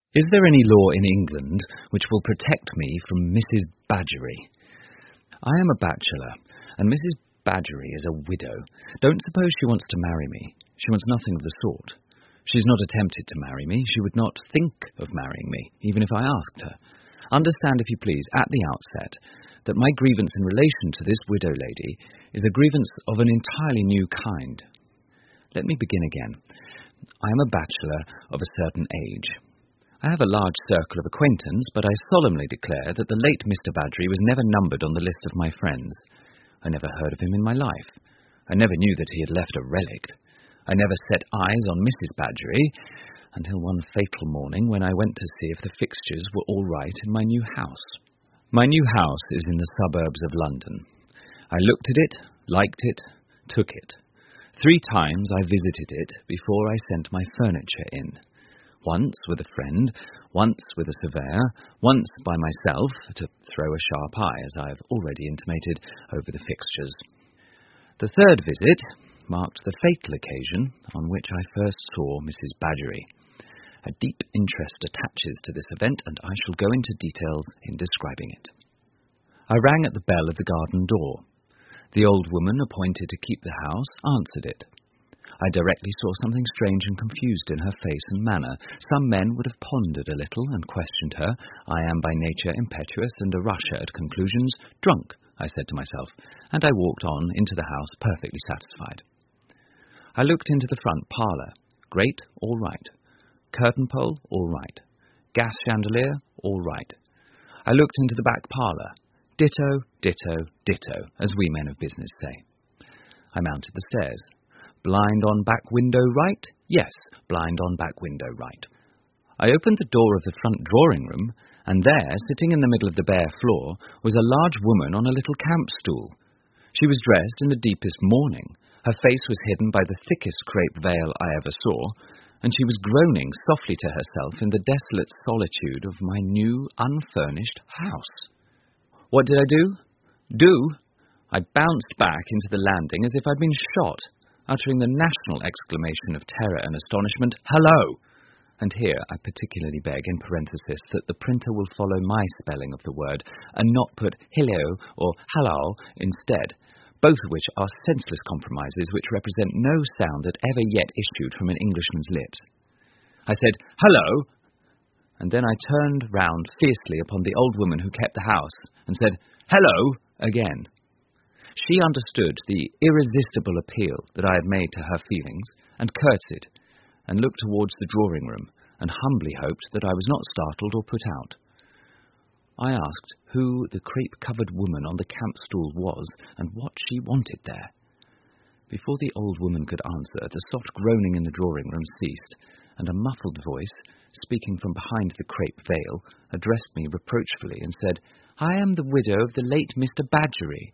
Is there any law in England which will protect me from Mrs. Badgery? I am a bachelor, and Mrs. Badgery is a widow. Don't suppose she wants to marry me. She wants nothing of the sort. She's not attempted to marry me. She would not think of marrying me, even if I asked her. Understand, if you please, at the outset, that my grievance in relation to this widow lady is a grievance of an entirely new kind. Let me begin again. I am a bachelor of a certain age. I have a large circle of acquaintance, but I solemnly declare that the late Mr. Badgery was never numbered on the list of my friends. I never heard of him in my life. I never knew that he had left a relict. I never set eyes on Mrs. Badgery until one fatal morning when I went to see if the fixtures were all right in my new house. My new house is in the suburbs of London. I looked at it, liked it, took it. 3 times I visited it before I sent my furniture in. Once with a friend, once with a surveyor, once by myself, to throw a sharp eye, as I have already intimated, over the fixtures. The 3rd visit marked the fatal occasion on which I first saw Mrs. Badgery. A deep interest attaches to this event, and I shall go into details in describing it. I rang at the bell of the garden door. The old woman appointed to keep the house answered it. I directly saw something strange and confused in her face and manner. Some men would have pondered a little and questioned her. I am by nature impetuous and a rusher at conclusions. Drunk, I said to myself, and I walked on into the house perfectly satisfied. I looked into the front parlour. Grate, all right. Curtain pole, all right. Gas chandelier, all right. I looked into the back parlour. Ditto, ditto, ditto, as we men of business say. I mounted the stairs. Blind on back window right? Yes, blind on back window right. I opened the door of the front drawing room, and there, sitting in the middle of the bare floor, was a large woman on a little camp stool. She was dressed in the deepest mourning. Her face was hidden by the thickest crepe veil I ever saw, and she was groaning softly to herself in the desolate solitude of my new, unfurnished house. What did I do? I bounced back into the landing as if I'd been shot, uttering the national exclamation of terror and astonishment, "Hello!" And here I particularly beg, in parenthesis, that the printer will follow my spelling of the word, and not put "hillo" or "hallo" instead, both of which are senseless compromises which represent no sound that ever yet issued from an Englishman's lips. I said, "Hello!" and then I turned round fiercely upon the old woman who kept the house, and said, "Hello!" again. She understood the irresistible appeal that I had made to her feelings, and curtsied, and looked towards the drawing-room, and humbly hoped that I was not startled or put out. I asked who the crape-covered woman on the camp-stool was, and what she wanted there. Before the old woman could answer, the soft groaning in the drawing-room ceased, and a muffled voice, speaking from behind the crepe veil, addressed me reproachfully and said, "I am the widow of the late Mr. Badgery."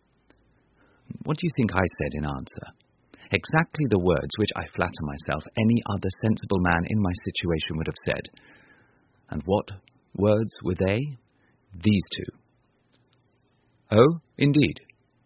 What do you think I said in answer? Exactly the words which I flatter myself any other sensible man in my situation would have said. And what words were they? These 2. Oh, indeed.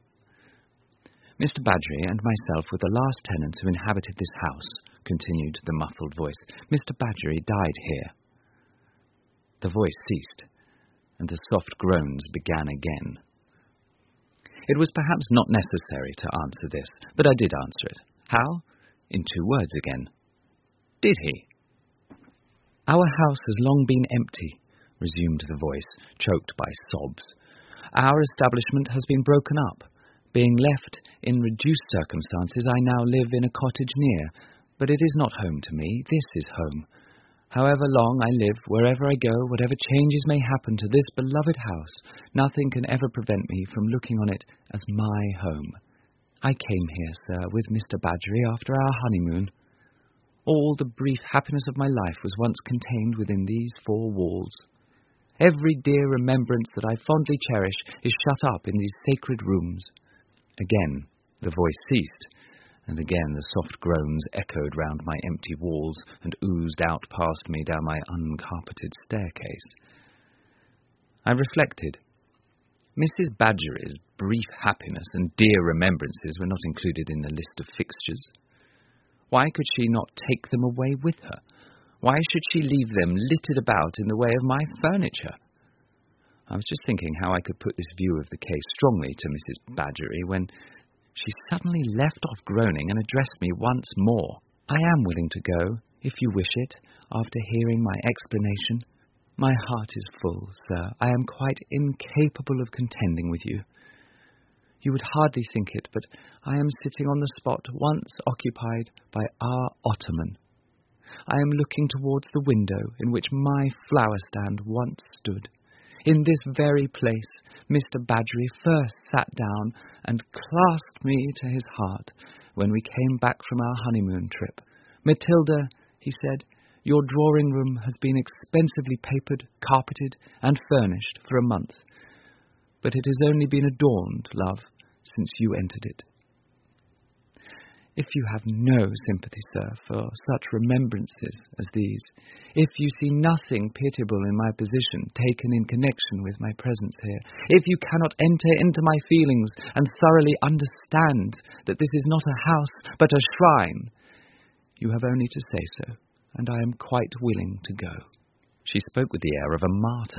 Mr. Badgery and myself were the last tenants who inhabited this house, continued the muffled voice. Mr. Badgery died here. The voice ceased, and the soft groans began again. It was perhaps not necessary to answer this, but I did answer it. How? In 2 words again. Did he? Our house has long been empty, resumed the voice, choked by sobs. Our establishment has been broken up. Being left in reduced circumstances, I now live in a cottage near, but it is not home to me. This is home. However long I live, wherever I go, whatever changes may happen to this beloved house, nothing can ever prevent me from looking on it as my home. I came here, sir, with Mr. Badgery after our honeymoon. All the brief happiness of my life was once contained within these 4 walls. Every dear remembrance that I fondly cherish is shut up in these sacred rooms. Again the voice ceased, and again the soft groans echoed round my empty walls and oozed out past me down my uncarpeted staircase. I reflected. Mrs. Badgery's brief happiness and dear remembrances were not included in the list of fixtures. Why could she not take them away with her? Why should she leave them littered about in the way of my furniture? I was just thinking how I could put this view of the case strongly to Mrs. Badgery when she suddenly left off groaning and addressed me once more. I am willing to go, if you wish it, after hearing my explanation. My heart is full, sir. I am quite incapable of contending with you. You would hardly think it, but I am sitting on the spot once occupied by our ottoman. I am looking towards the window in which my flower stand once stood. In this very place, Mr. Badgery first sat down and clasped me to his heart when we came back from our honeymoon trip. Matilda, he said, your drawing-room has been expensively papered, carpeted, and furnished for a month, but it has only been adorned, love, since you entered it. If you have no sympathy, sir, for such remembrances as these, if you see nothing pitiable in my position taken in connection with my presence here, if you cannot enter into my feelings and thoroughly understand that this is not a house but a shrine, you have only to say so, and I am quite willing to go. She spoke with the air of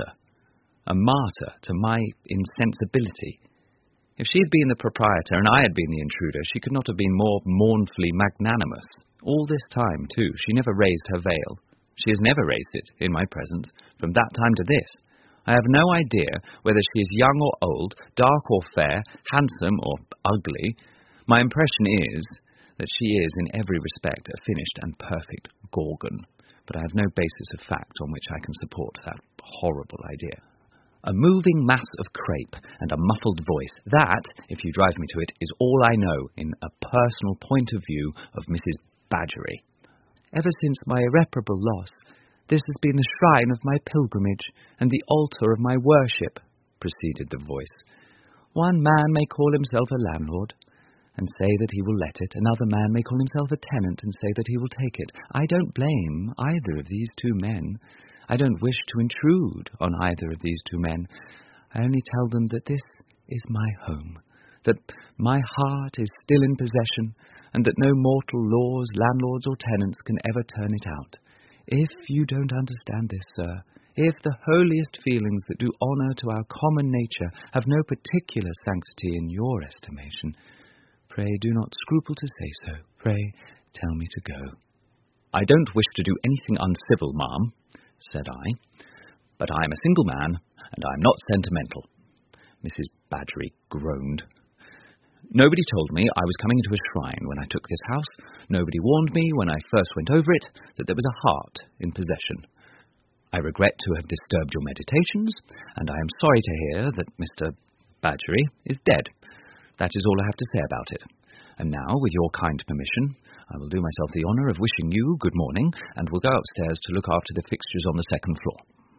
a martyr to my insensibility. If she had been the proprietor and I had been the intruder, she could not have been more mournfully magnanimous. All this time, too, she never raised her veil. She has never raised it in my presence, from that time to this. I have no idea whether she is young or old, dark or fair, handsome or ugly. My impression is that she is in every respect a finished and perfect Gorgon, but I have no basis of fact on which I can support that horrible idea. A moving mass of crepe and a muffled voice, that, if you drive me to it, is all I know in a personal point of view of Mrs. Badgery. Ever since my irreparable loss, this has been the shrine of my pilgrimage and the altar of my worship, proceeded the voice. One man may call himself a landlord and say that he will let it. Another man may call himself a tenant and say that he will take it. I don't blame either of these two men. I don't wish to intrude on either of these two men. I only tell them that this is my home, that my heart is still in possession, and that no mortal laws, landlords, or tenants can ever turn it out. If you don't understand this, sir, if the holiest feelings that do honour to our common nature have no particular sanctity in your estimation, pray do not scruple to say so. Pray tell me to go. I don't wish to do anything uncivil, ma'am, said I, but I am a single man, and I am not sentimental. Mrs. Badgery groaned. Nobody told me I was coming into a shrine when I took this house. Nobody warned me when I first went over it that there was a heart in possession. I regret to have disturbed your meditations, and I am sorry to hear that Mr. Badgery is dead. That is all I have to say about it. And now, with your kind permission, I will do myself the honour of wishing you good morning, and will go upstairs to look after the fixtures on the second floor.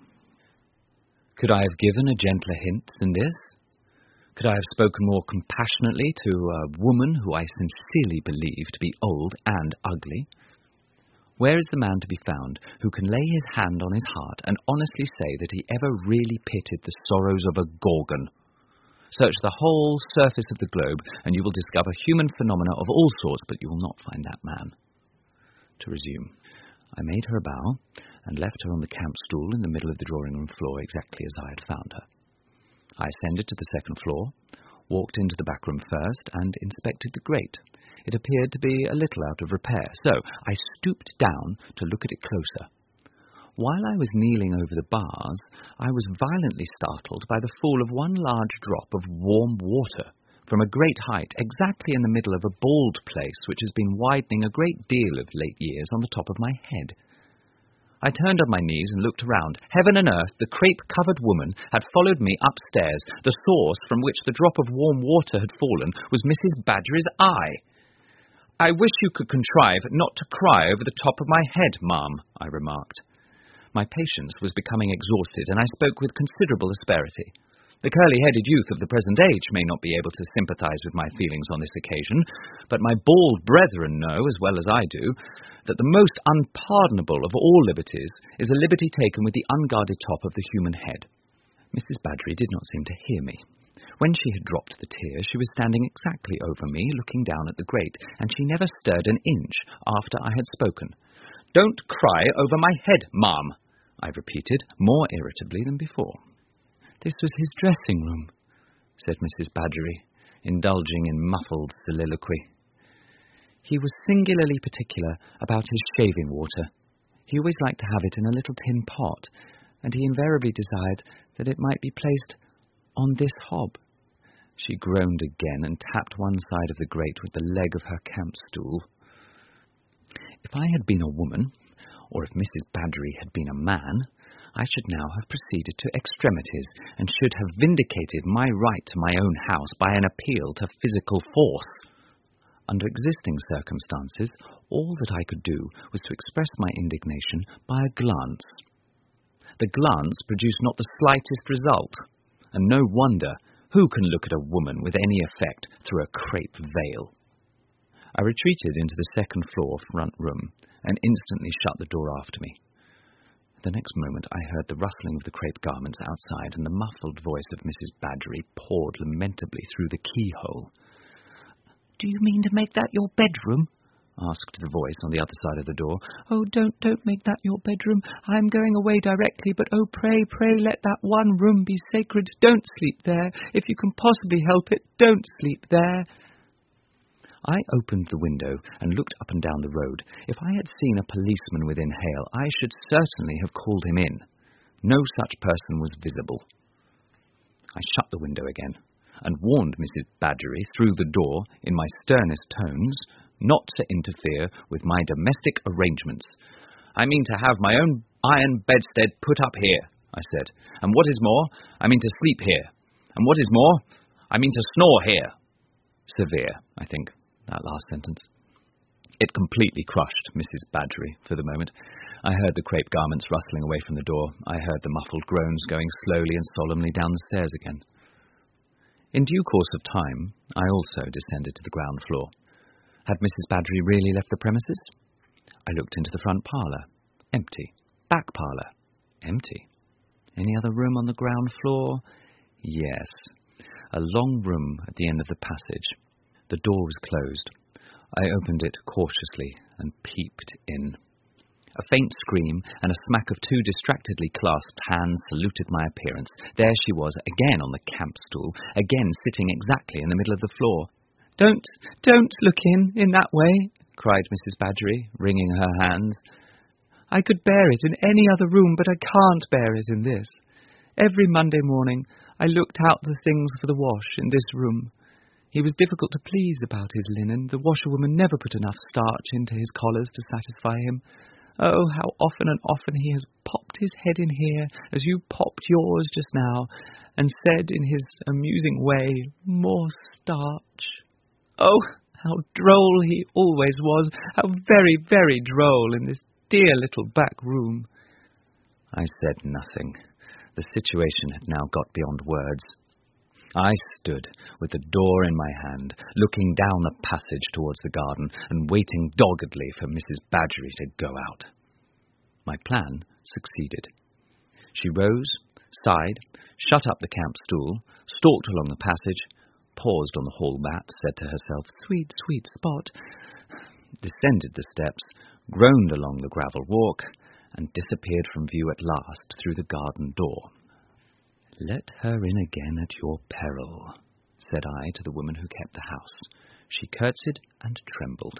Could I have given a gentler hint than this? Could I have spoken more compassionately to a woman who I sincerely believe to be old and ugly? Where is the man to be found who can lay his hand on his heart and honestly say that he ever really pitied the sorrows of a Gorgon? Search the whole surface of the globe, and you will discover human phenomena of all sorts, but you will not find that man. To resume, I made her a bow, and left her on the camp stool in the middle of the drawing-room floor exactly as I had found her. I ascended to the second floor, walked into the back room first, and inspected the grate. It appeared to be a little out of repair, so I stooped down to look at it closer. While I was kneeling over the bars, I was violently startled by the fall of one large drop of warm water from a great height, exactly in the middle of a bald place which has been widening a great deal of late years on the top of my head. I turned on my knees and looked around. Heaven and earth, the crepe-covered woman had followed me upstairs. The source from which the drop of warm water had fallen was Mrs. Badgery's eye. "I wish you could contrive not to cry over the top of my head, ma'am," I remarked. My patience was becoming exhausted, and I spoke with considerable asperity. The curly-headed youth of the present age may not be able to sympathize with my feelings on this occasion, but my bald brethren know, as well as I do, that the most unpardonable of all liberties is a liberty taken with the unguarded top of the human head. Mrs. Badgery did not seem to hear me. When she had dropped the tears, she was standing exactly over me, looking down at the grate, and she never stirred an inch after I had spoken. Don't cry over my head, ma'am, I repeated, more irritably than before. This was his dressing room, said Mrs. Badgery, indulging in muffled soliloquy. He was singularly particular about his shaving water. He always liked to have it in a little tin pot, and he invariably desired that it might be placed on this hob. She groaned again and tapped one side of the grate with the leg of her camp stool. If I had been a woman, or if Mrs. Badgery had been a man, I should now have proceeded to extremities, and should have vindicated my right to my own house by an appeal to physical force. Under existing circumstances, all that I could do was to express my indignation by a glance. The glance produced not the slightest result, and no wonder. Who can look at a woman with any effect through a crepe veil? I retreated into the second-floor front room, and instantly shut the door after me. The next moment I heard the rustling of the crepe garments outside, and the muffled voice of Mrs. Badgery poured lamentably through the keyhole. "Do you mean to make that your bedroom?" asked the voice on the other side of the door. "Oh, don't make that your bedroom. I am going away directly, but oh, pray, let that one room be sacred. Don't sleep there. If you can possibly help it, don't sleep there." I opened the window and looked up and down the road. If I had seen a policeman within hail, I should certainly have called him in. No such person was visible. I shut the window again, and warned Mrs. Badgery through the door, in my sternest tones, not to interfere with my domestic arrangements. "I mean to have my own iron bedstead put up here," I said, "and what is more, I mean to sleep here, and what is more, I mean to snore here." Severe, I think, that last sentence. It completely crushed Mrs. Badgery for the moment. I heard the crepe garments rustling away from the door. I heard the muffled groans going slowly and solemnly down the stairs again. In due course of time, I also descended to the ground floor. Had Mrs. Badgery really left the premises? I looked into the front parlour. Empty. Back parlour. Empty. Any other room on the ground floor? Yes. A long room at the end of the passage. The door was closed. I opened it cautiously and peeped in. A faint scream and a smack of two distractedly clasped hands saluted my appearance. There she was, again on the camp stool, again sitting exactly in the middle of the floor. Don't look in that way," cried Mrs. Badgery, wringing her hands. "I could bear it in any other room, but I can't bear it in this. Every Monday morning I looked out the things for the wash in this room. He was difficult to please about his linen. The washerwoman never put enough starch into his collars to satisfy him. Oh, how often and often he has popped his head in here, as you popped yours just now, and said in his amusing way, 'More starch.' Oh, how droll he always was, how very, very droll in this dear little back room." I said nothing. The situation had now got beyond words. I stood with the door in my hand, looking down the passage towards the garden, and waiting doggedly for Mrs. Badgery to go out. My plan succeeded. She rose, sighed, shut up the camp stool, stalked along the passage, paused on the hall mat, said to herself, "Sweet, sweet spot," descended the steps, groaned along the gravel walk, and disappeared from view at last through the garden door. "Let her in again at your peril," said I to the woman who kept the house. She curtsied and trembled.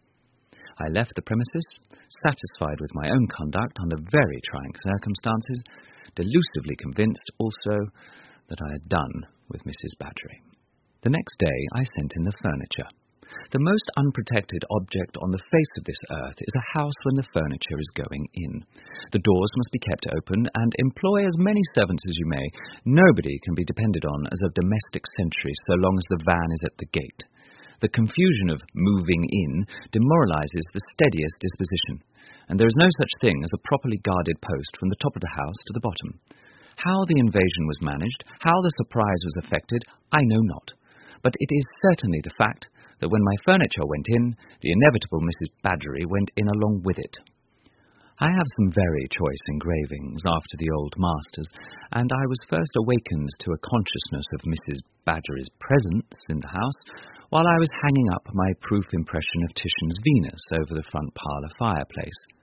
I left the premises, satisfied with my own conduct under very trying circumstances, delusively convinced also that I had done with Mrs. Badgery. The next day I sent in the furniture. The most unprotected object on the face of this earth is a house when the furniture is going in. The doors must be kept open, and employ as many servants as you may, nobody can be depended on as a domestic sentry so long as the van is at the gate. The confusion of moving in demoralizes the steadiest disposition, and there is no such thing as a properly guarded post from the top of the house to the bottom. How the invasion was managed, how the surprise was effected, I know not, but it is certainly the fact that when my furniture went in, the inevitable Mrs. Badgery went in along with it. I have some very choice engravings after the old masters, and I was first awakened to a consciousness of Mrs. Badgery's presence in the house while I was hanging up my proof impression of Titian's Venus over the front parlour fireplace.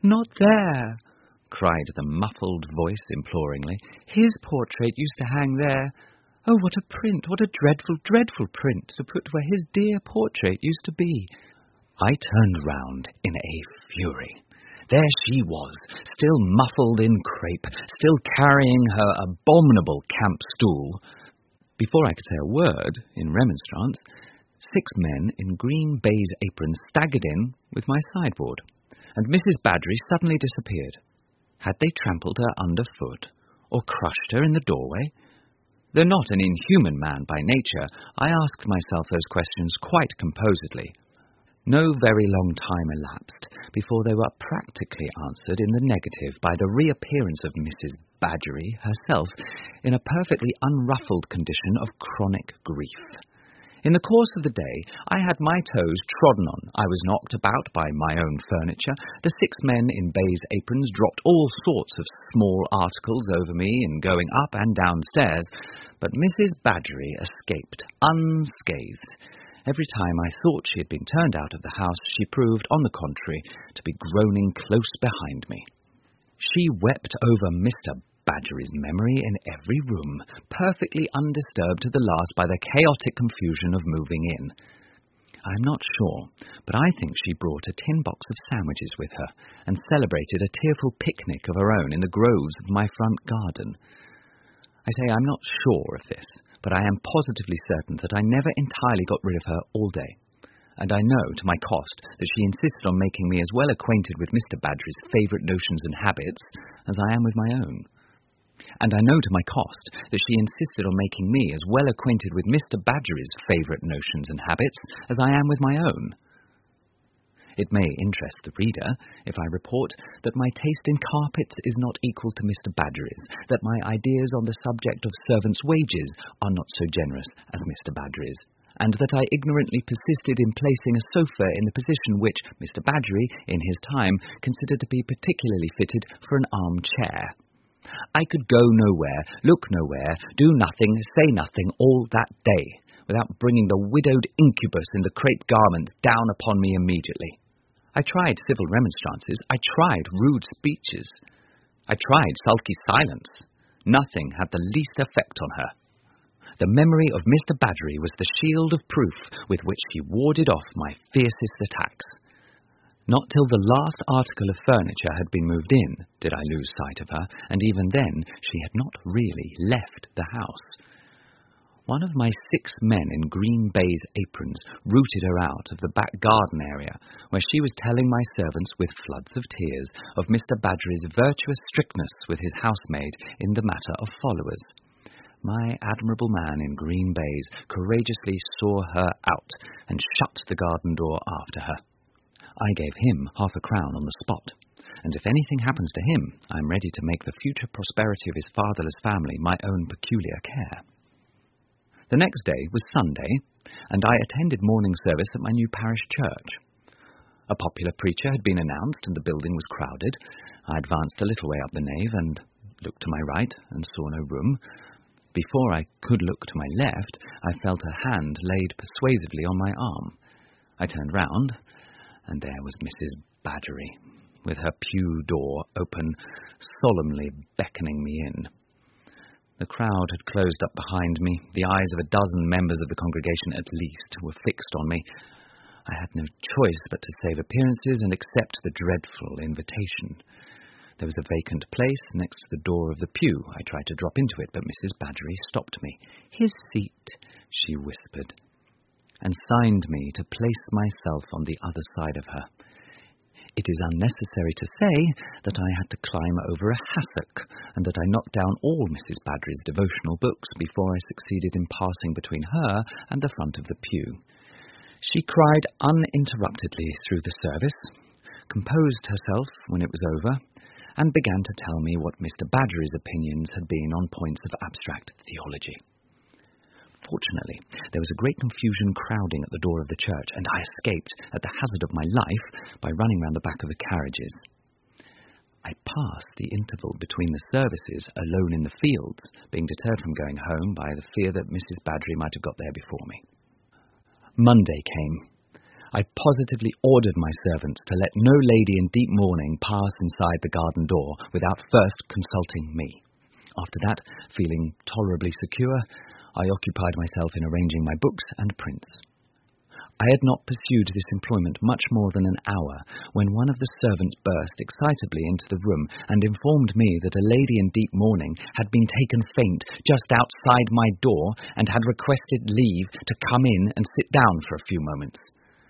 not there!" cried the muffled voice imploringly. "His portrait used to hang there. Oh, what a print, what a dreadful, dreadful print to put where his dear portrait used to be." I turned round in a fury. There she was, still muffled in crape, still carrying her abominable camp stool. Before I could say a word in remonstrance, 6 men in green baize aprons staggered in with my sideboard, and Mrs. Badgery suddenly disappeared. Had they trampled her underfoot, or crushed her in the doorway? Though not an inhuman man by nature, I asked myself those questions quite composedly. No very long time elapsed before they were practically answered in the negative by the reappearance of Mrs. Badgery herself in a perfectly unruffled condition of chronic grief. In the course of the day, I had my toes trodden on, I was knocked about by my own furniture, the 6 men in baize aprons dropped all sorts of small articles over me in going up and downstairs, but Mrs. Badgery escaped unscathed. Every time I thought she had been turned out of the house, she proved, on the contrary, to be groaning close behind me. She wept over Mr. Badgery's memory in every room, perfectly undisturbed to the last by the chaotic confusion of moving in. I am not sure, but I think she brought a tin box of sandwiches with her, and celebrated a tearful picnic of her own in the groves of my front garden. I say I'm not sure of this, but I am positively certain that I never entirely got rid of her all day, and I know, to my cost, that she insisted on making me as well acquainted with Mr. Badgery's favourite notions and habits as I am with my own. And I know, to my cost, that she insisted on making me as well acquainted with Mr. Badgery's favourite notions and habits as I am with my own. It may interest the reader if I report that my taste in carpets is not equal to Mr. Badgery's, that my ideas on the subject of servants' wages are not so generous as Mr. Badgery's, and that I ignorantly persisted in placing a sofa in the position which Mr. Badgery, in his time, considered to be particularly fitted for an armchair. I could go nowhere, look nowhere, do nothing, say nothing all that day, without bringing the widowed incubus in the crape garments down upon me immediately. I tried civil remonstrances, I tried rude speeches, I tried sulky silence. Nothing had the least effect on her. The memory of Mr. Badgery was the shield of proof with which she warded off my fiercest attacks. Not till the last article of furniture had been moved in did I lose sight of her, and even then she had not really left the house. One of my 6 men in green baize aprons rooted her out of the back garden area, where she was telling my servants with floods of tears of Mr. Badgery's virtuous strictness with his housemaid in the matter of followers. My admirable man in green baize courageously saw her out and shut the garden door after her. I gave him ½ a crown on the spot, and if anything happens to him, I am ready to make the future prosperity of his fatherless family my own peculiar care. The next day was Sunday, and I attended morning service at my new parish church. A popular preacher had been announced, and the building was crowded. I advanced a little way up the nave, and looked to my right, and saw no room. Before I could look to my left, I felt a hand laid persuasively on my arm. I turned round, and there was Mrs. Badgery, with her pew door open, solemnly beckoning me in. The crowd had closed up behind me. The eyes of a dozen members of the congregation at least were fixed on me. I had no choice but to save appearances and accept the dreadful invitation. There was a vacant place next to the door of the pew. I tried to drop into it, but Mrs. Badgery stopped me. "His seat," she whispered, and signed me to place myself on the other side of her. It is unnecessary to say that I had to climb over a hassock, and that I knocked down all Mrs. Badgery's devotional books before I succeeded in passing between her and the front of the pew. She cried uninterruptedly through the service, composed herself when it was over, and began to tell me what Mr. Badgery's opinions had been on points of abstract theology. Fortunately, there was a great confusion crowding at the door of the church, and I escaped, at the hazard of my life, by running round the back of the carriages. I passed the interval between the services alone in the fields, being deterred from going home by the fear that Mrs. Badgery might have got there before me. Monday came. I positively ordered my servants to let no lady in deep mourning pass inside the garden door without first consulting me. After that, feeling tolerably secure, I occupied myself in arranging my books and prints. I had not pursued this employment much more than an hour when one of the servants burst excitably into the room and informed me that a lady in deep mourning had been taken faint just outside my door and had requested leave to come in and sit down for a few moments.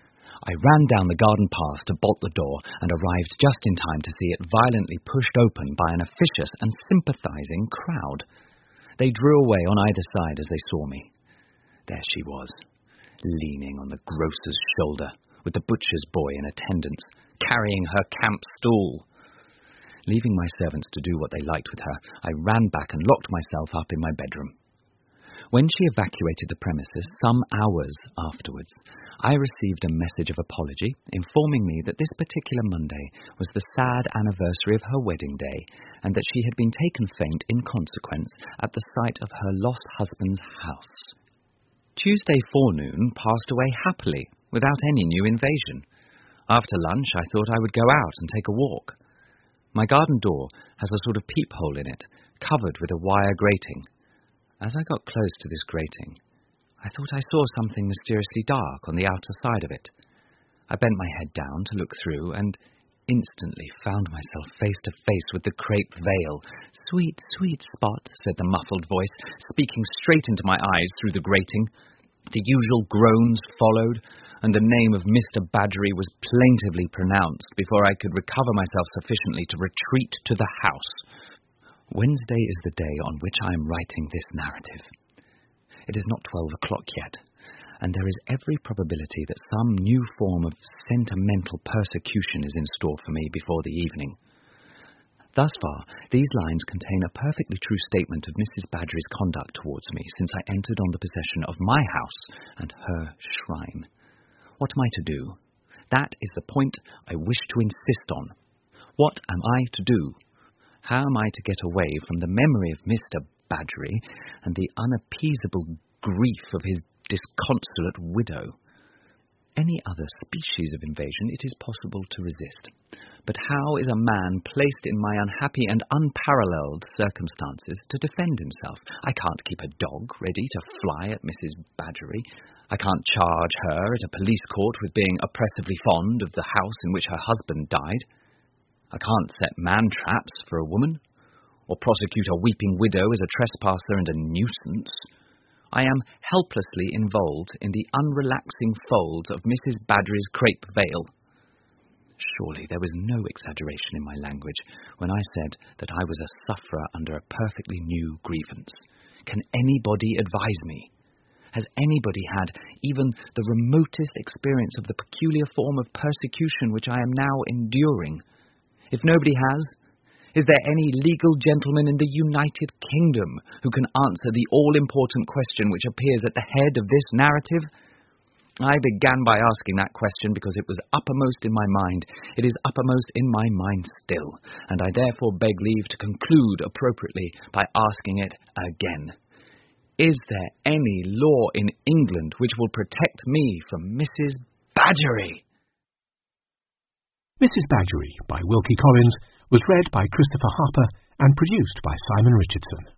I ran down the garden path to bolt the door and arrived just in time to see it violently pushed open by an officious and sympathizing crowd. They drew away on either side as they saw me. There she was, leaning on the grocer's shoulder, with the butcher's boy in attendance, carrying her camp stool. Leaving my servants to do what they liked with her, I ran back and locked myself up in my bedroom. When she evacuated the premises, some hours afterwards, I received a message of apology informing me that this particular Monday was the sad anniversary of her wedding day, and that she had been taken faint in consequence at the sight of her lost husband's house. Tuesday forenoon passed away happily, without any new invasion. After lunch, I thought I would go out and take a walk. My garden door has a sort of peephole in it, covered with a wire grating. As I got close to this grating, I thought I saw something mysteriously dark on the outer side of it. I bent my head down to look through, and instantly found myself face to face with the crepe veil. "Sweet, sweet Spot," said the muffled voice, speaking straight into my eyes through the grating. The usual groans followed, and the name of Mr. Badgery was plaintively pronounced before I could recover myself sufficiently to retreat to the house. Wednesday is the day on which I am writing this narrative. It is not 12 o'clock yet, and there is every probability that some new form of sentimental persecution is in store for me before the evening. Thus far, these lines contain a perfectly true statement of Mrs. Badgery's conduct towards me since I entered on the possession of my house and her shrine. What am I to do? That is the point I wish to insist on. What am I to do? How am I to get away from the memory of Mr. Badgery and the unappeasable grief of his disconsolate widow? Any other species of invasion it is possible to resist. But how is a man placed in my unhappy and unparalleled circumstances to defend himself? I can't keep a dog ready to fly at Mrs. Badgery. I can't charge her at a police court with being oppressively fond of the house in which her husband died. I can't set man-traps for a woman, or prosecute a weeping widow as a trespasser and a nuisance. I am helplessly involved in the unrelaxing folds of Mrs. Badgery's crepe veil. Surely there was no exaggeration in my language when I said that I was a sufferer under a perfectly new grievance. Can anybody advise me? Has anybody had even the remotest experience of the peculiar form of persecution which I am now enduring? If nobody has, is there any legal gentleman in the United Kingdom who can answer the all-important question which appears at the head of this narrative? I began by asking that question because it was uppermost in my mind. It is uppermost in my mind still, and I therefore beg leave to conclude appropriately by asking it again. Is there any law in England which will protect me from Mrs. Badgery? Mrs. Badgery by Wilkie Collins was read by Christopher Harper and produced by Simon Richardson.